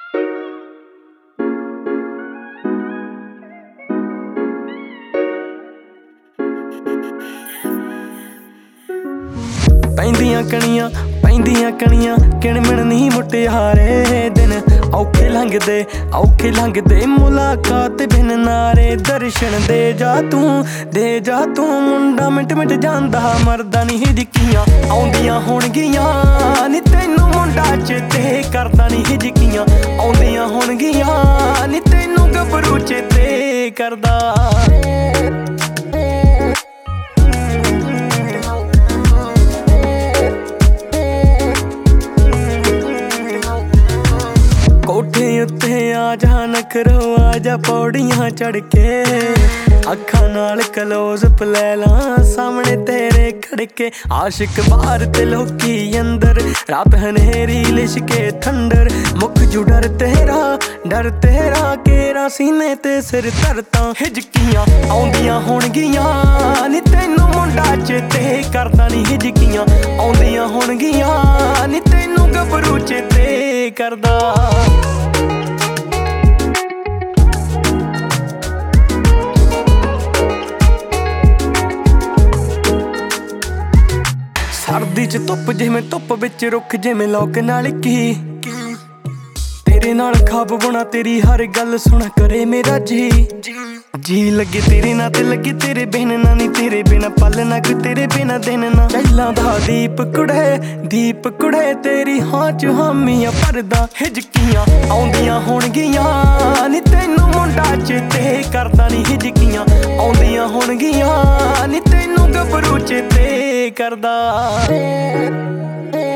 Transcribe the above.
ਪੈਂਦੀਆਂ ਕਣੀਆਂ ਕਿਣਮਿਣ ਨਹੀਂ ਮੁਟਿਆਰੇ ਦਿਨ ਔਖੇ ਲੰਘਦੇ ਮੁਲਾਕਾਤ ਬਿਨ ਨਾਰੇ ਦਰਸ਼ਨ ਦੇ ਜਾ ਤੂੰ ਮੁੰਡਾ ਮਿੰਟ ਜਾਂਦਾ ਮਰਦਾ ਨਹੀਂ ਹਿਜਕੀਆਂ ਆਉਂਦੀਆਂ ਹੋਣਗੀਆਂ ਨੀ ਤੈਨੂੰ ਮੁੰਡਾ ਚੇਤੇ ਕਰਦਾ ਨਹੀਂ ਹਿਜਕੀਆਂ ਆਉਂਦੀਆਂ ਹੋਣਗੀਆਂ ਨੀ ਤੈਨੂੰ ਗੱਭਰੂ ਚੇਤੇ ਕਰਦਾ ਕੋਠੇ ਉੱਤੇ ਆ ਜਾ ਨਖਰੋ ਆ ਜਾ ਪੌੜੀਆਂ ਚੜ ਕੇ ਅੱਖਾਂ ਨਾਲ ਕਲੋਜ਼ ਲੈ ਲਾਂ ਸਾਹਮਣੇ ਤੇਰੇ ਖੜਕੇ ਆਸ਼ਿਕ ਬਾਹਰ ਤੇ ਲੋਕੀ ਅੰਦਰ ਰਾਤ ਹਨੇਰੀ ਲਿਸ਼ਕੇ ਥੰਡਰ ਮੁੱਕ ਜੂ ਡਰ ਤੇਰਾ ਕੇਰਾ ਸੀਨੇ ਤੇ ਸਿਰ ਧਰਤਾ ਹਿਜਕੀਆਂ ਆਉਂਦੀਆਂ ਹੋਣਗੀਆਂ ਨੀ ਤੈਨੂੰ ਮੁੰਡਾ ਚੇਤੇ ਕਰਦਾ ਨੀ ਹਿਜਕੀਆਂ ਆਉਂਦੀਆਂ ਹੋਣਗੀਆਂ ਨੀ ਤੈਨੂੰ ਗੱਭਰੂ ਚੇਤੇ ਕਰਦਾ ਸਰਦੀ ਚ ਧੁੱਪ ਜਿਵੇਂ ਧੁੱਪ ਵਿੱਚ ਰੁੱਖ ਜਿਵੇਂ ਲੋਕ ਨਾਲ ਕੀ ਤੇਰੇ ਨਾਲ ਖਾਬ ਬੁਣਾ ਤੇਰੀ ਹਰ ਗੱਲ ਸੁਣ ਕਰੇ ਮੇਰਾ ਜੀ ਲੱਗੇ ਤੇਰੇ ਨਾਲ ਤੇ ਲੱਗੇ ਤੇਰੇ ਬਿਨ ਨਾ ਨੀ ਤੇਰੇ ਬਿਨਾ ਪਲ ਨਾ ਕੋਈ ਤੇਰੇ ਬਿਨਾ ਦਿਨ ਨਾ ਚੈਲਾਂ ਦਾ ਦੀਪ ਕੁੜੇ ਤੇਰੀ ਹਾਂ ਚ ਹਾਮੀਆਂ ਭਰਦਾ ਹਿਜਕੀਆਂ ਆਉਂਦੀਆਂ ਹੋਣਗੀਆਂ ਨੀ ਤੈਨੂੰ ਮੁੰਡਾ ਚੇਤੇ ਕਰਦਾ ਨੀ ਹਿਜਕੀਆਂ ਆਉਂਦੀਆਂ ਹੋਣਗੀਆਂ ਨੀ ਤੈਨੂੰ ਗੱਭਰੂ ਚੇਤੇ ਕਰਦਾ